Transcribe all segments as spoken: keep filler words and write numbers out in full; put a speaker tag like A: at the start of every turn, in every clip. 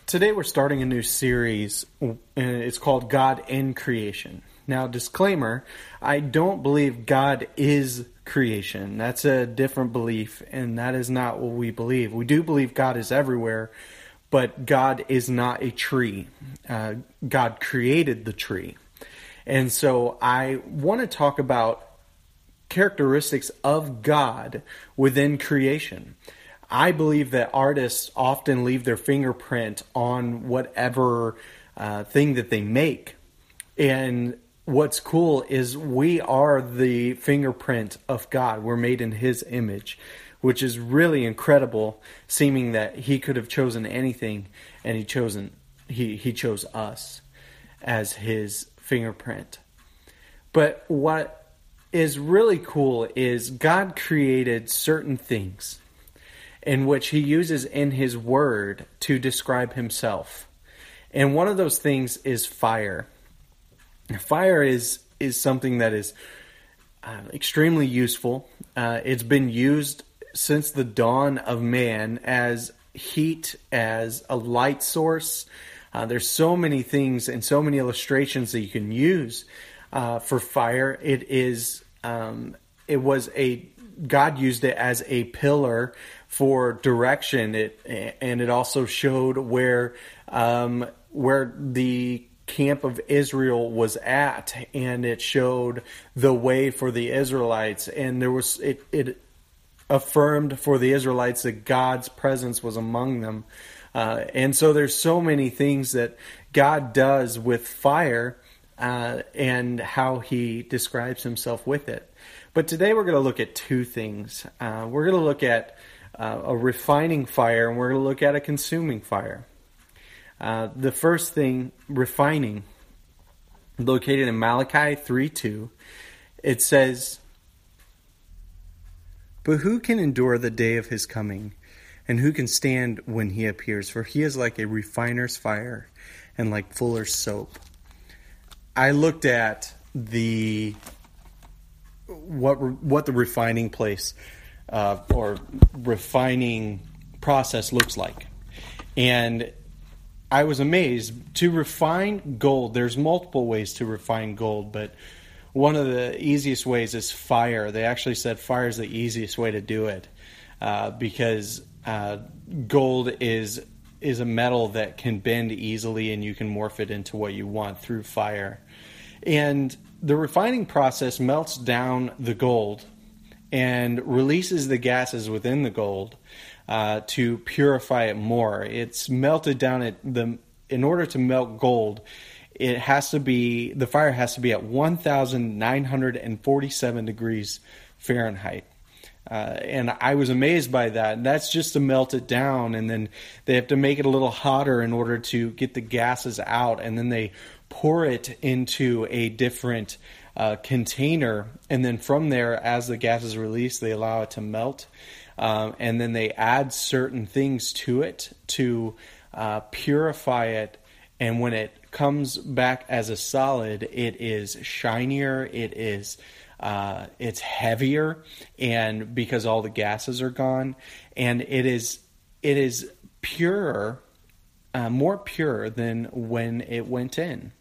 A: Today we're starting a new series, and it's called God in Creation. Now, disclaimer, I don't believe God is creation. That's a different belief, and that is not what we believe. We do believe God is everywhere, but God is not a tree. Uh, God created the tree. And so I want to talk about characteristics of God within creation. I believe that artists often leave their fingerprint on whatever uh, thing that they make. And what's cool is we are the fingerprint of God. We're made in His image, which is really incredible, seeming that He could have chosen anything, and He chosen He He chose us as His fingerprint. But what is really cool is God created certain things in which He uses in His Word to describe Himself. And one of those things is fire. Fire is, is something that is uh, extremely useful. Uh, it's been used since the dawn of man as heat, as a light source. Uh, there's so many things and so many illustrations that you can use uh, for fire. It is, um, it was a, God used it as a pillar for direction. It and it also showed where um, where the camp of Israel was at, and it showed the way for the Israelites. And there was it it affirmed for the Israelites that God's presence was among them. Uh, and so there's so many things that God does with fire uh, and how He describes Himself with it. But today we're going to look at two things. Uh, we're going to look at uh, a refining fire, and we're going to look at a consuming fire. Uh, the first thing, refining, located in Malachi three two, it says, "But who can endure the day of His coming, and who can stand when He appears? For He is like a refiner's fire, and like fuller's soap." I looked at the what what the refining place uh, or refining process looks like, and I was amazed. To refine gold, there's multiple ways to refine gold, but one of the easiest ways is fire. They actually said fire is the easiest way to do it uh, because uh, gold is is a metal that can bend easily, and you can morph it into what you want through fire. And the refining process melts down the gold and releases the gases within the gold uh, to purify it more. It's melted down at the in order to melt gold, it has to be the fire has to be at one thousand nine hundred forty-seven degrees Fahrenheit. Uh, and I was amazed by that. And that's just to melt it down, and then they have to make it a little hotter in order to get the gases out, and then they pour it into a different uh, container, and then from there, as the gas is released, they allow it to melt, um, and then they add certain things to it to uh, purify it, and when it comes back as a solid, it is shinier, it is uh, it's heavier, and because all the gases are gone, and it is it is purer, uh, more pure than when it went in.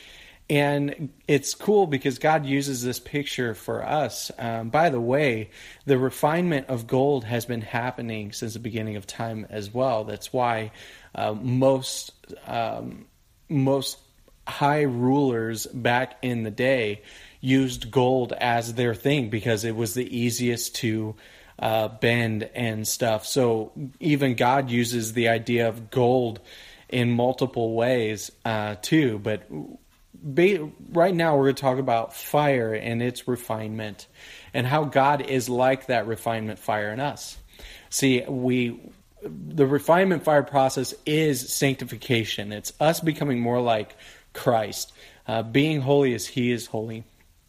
A: And it's cool because God uses this picture for us. Um, by the way, the refinement of gold has been happening since the beginning of time as well. That's why uh, most um, most high rulers back in the day used gold as their thing because it was the easiest to uh, bend and stuff. So even God uses the idea of gold in multiple ways uh, too, but right now we're going to talk about fire and its refinement and how God is like that refinement fire in us. See, we the refinement fire process is sanctification. It's us becoming more like Christ, uh, being holy as He is holy.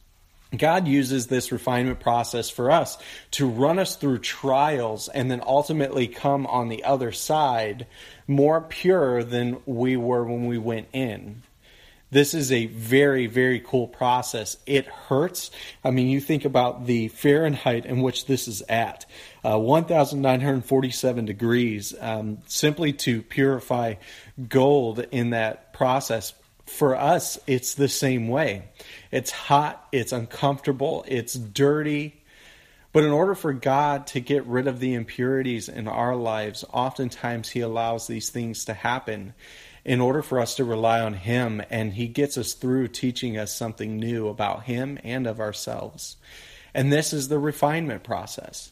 A: God uses this refinement process for us to run us through trials and then ultimately come on the other side more pure than we were when we went in. This is a very, very cool process. It hurts. I mean, you think about the Fahrenheit in which this is at. Uh, one thousand nine hundred forty-seven degrees, um, simply to purify gold in that process. For us, it's the same way. It's hot, it's uncomfortable, it's dirty. But in order for God to get rid of the impurities in our lives, oftentimes He allows these things to happen in order for us to rely on Him, and He gets us through teaching us something new about Him and of ourselves. And this is the refinement process.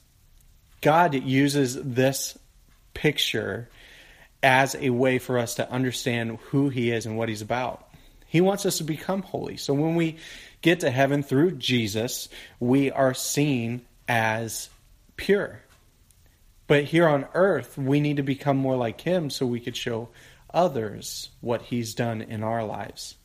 A: God uses this picture as a way for us to understand who He is and what He's about. He wants us to become holy. So when we get to heaven through Jesus, we are seen as pure. But here on earth, we need to become more like Him so we could show others what He's done in our lives.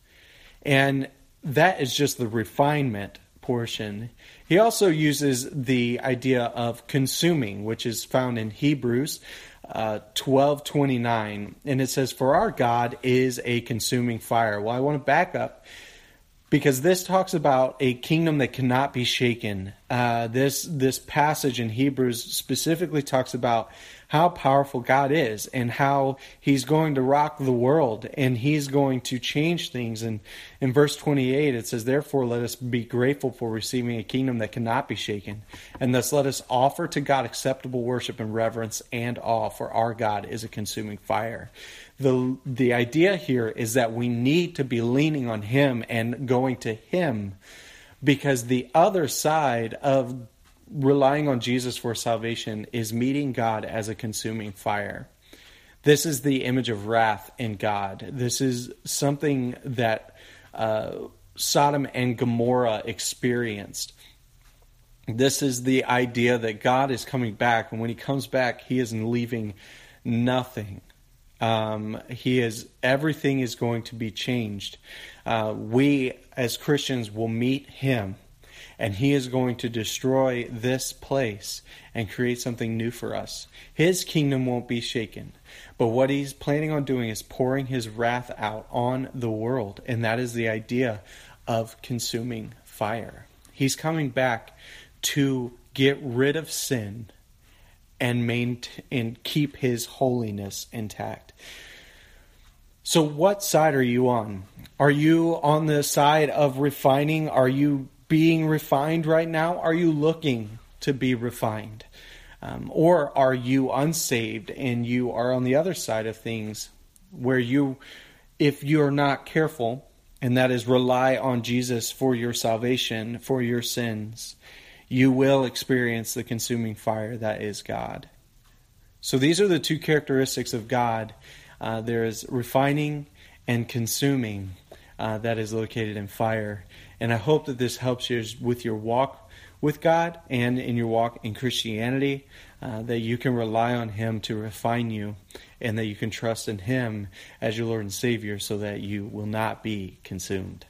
A: And that is just the refinement portion. He also uses the idea of consuming, which is found in Hebrews uh, twelve twenty-nine. And it says, "For our God is a consuming fire." Well, I want to back up, because this talks about a kingdom that cannot be shaken. Uh, this this passage in Hebrews specifically talks about how powerful God is and how He's going to rock the world and He's going to change things. And in verse twenty-eight it says, "Therefore let us be grateful for receiving a kingdom that cannot be shaken. And thus let us offer to God acceptable worship and reverence and awe, for our God is a consuming fire." The, the idea here is that we need to be leaning on Him and going to Him, because the other side of relying on Jesus for salvation is meeting God as a consuming fire. This is the image of wrath in God. This is something that uh, Sodom and Gomorrah experienced. This is the idea that God is coming back, and when He comes back, He is leaving nothing. Um, he is, everything is going to be changed. Uh, we as Christians will meet Him, and He is going to destroy this place and create something new for us. His kingdom won't be shaken, but what He's planning on doing is pouring His wrath out on the world, and that is the idea of consuming fire. He's coming back to get rid of sin and maintain and keep His holiness intact. So what side are you on? Are you on the side of refining? Are you being refined right now? Are you looking to be refined? Um, or are you unsaved and you are on the other side of things, where you, if you're not careful, and that is rely on Jesus for your salvation, for your sins, you will experience the consuming fire that is God. So these are the two characteristics of God. Uh, there is refining and consuming uh, that is located in fire. And I hope that this helps you with your walk with God and in your walk in Christianity, uh, that you can rely on Him to refine you, and that you can trust in Him as your Lord and Savior so that you will not be consumed.